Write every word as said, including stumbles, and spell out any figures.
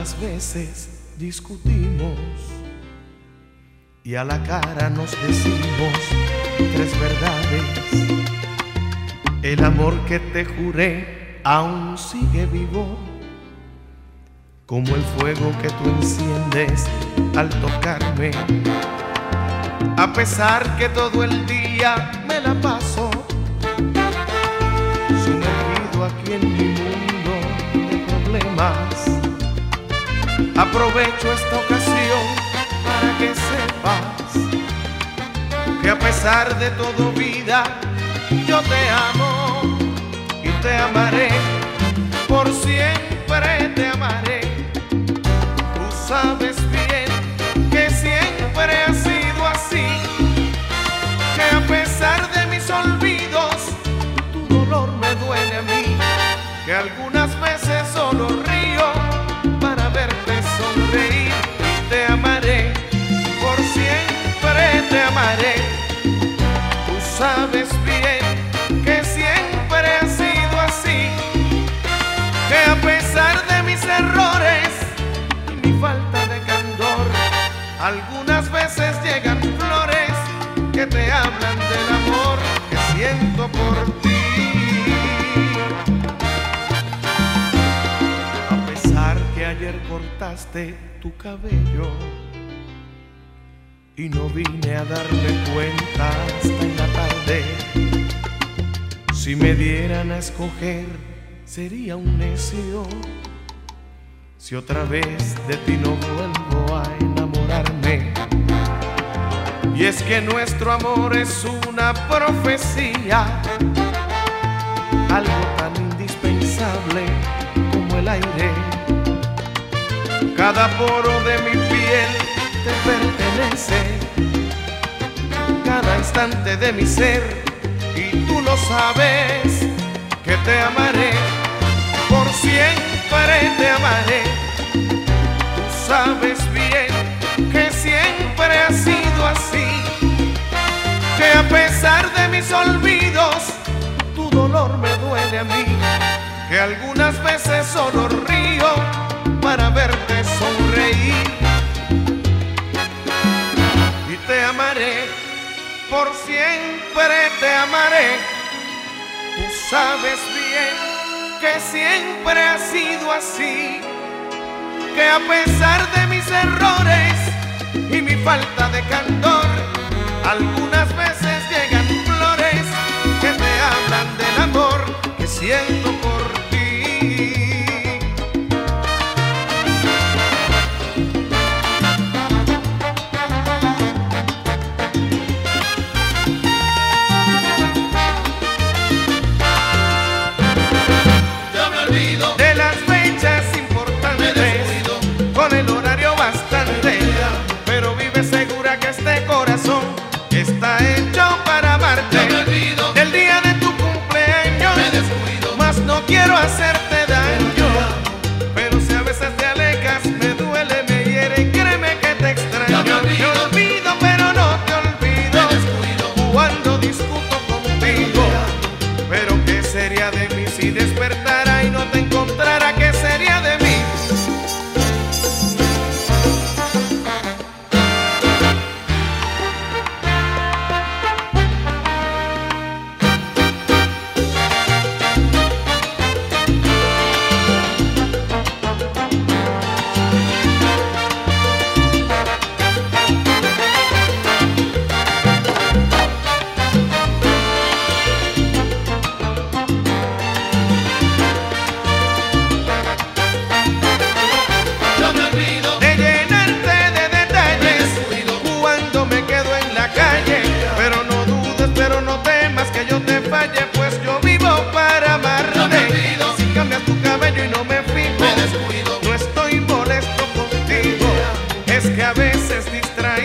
Algunas veces discutimos y a la cara nos decimos tres verdades. El amor que te juré aún sigue vivo, como el fuego que tú enciendes al tocarme. A pesar que todo el día me la paso sumergido aquí en mi mundo de problemas, aprovecho esta ocasión para que sepas que a pesar de todo, vida, yo te amo y te amaré, por siempre te amaré. Tú sabes bien que siempre ha sido así, que a pesar de mis olvidos, tu dolor me duele a mí, que algunas veces solo río para verte sonreír. Y te amaré, por siempre te amaré. Tú sabes bien que siempre ha sido así, que a pesar de mis errores y mi falta de candor, algunas veces llegan flores que te hablan del amor que siento por ti. A pesar que ayer cortaste tu cabello y no vine a darme cuenta hasta en la tarde, si me dieran a escoger sería un necio si otra vez de ti no vuelvo a enamorarme. Y es que nuestro amor es una profecía, algo tan indispensable como el aire. Cada poro de mi piel te pertenece, cada instante de mi ser, y tú lo sabes, que te amaré, por siempre te amaré. Tú sabes bien que siempre ha sido así, que a pesar de mis olvidos, tu dolor me duele a mí, que algunas veces solo río para verte sonreír. Y te amaré, por siempre te amaré. Tú sabes bien que siempre ha sido así, que a pesar de mis errores y mi falta de candor, algunas veces llegan flores que te hablan del amor que siento por ti. Pero vive segura que este corazón está hecho para amarte. No me olvido del día de tu cumpleaños, me descuido, mas no quiero hacerte daño. Pero si a veces te alejas, me duele, me hiere y créeme que te extraño. No me olvido, te olvido, pero no te olvido. me descuido cuando discuto contigo. Pero ¿qué sería de mí si despertara y no te encontrara? ¿Qué sería de mí? Pues yo vivo para amarte. No me olvido si cambias tu cabello y no me fijo, me descuido, no estoy molesto contigo. Es que a veces distraído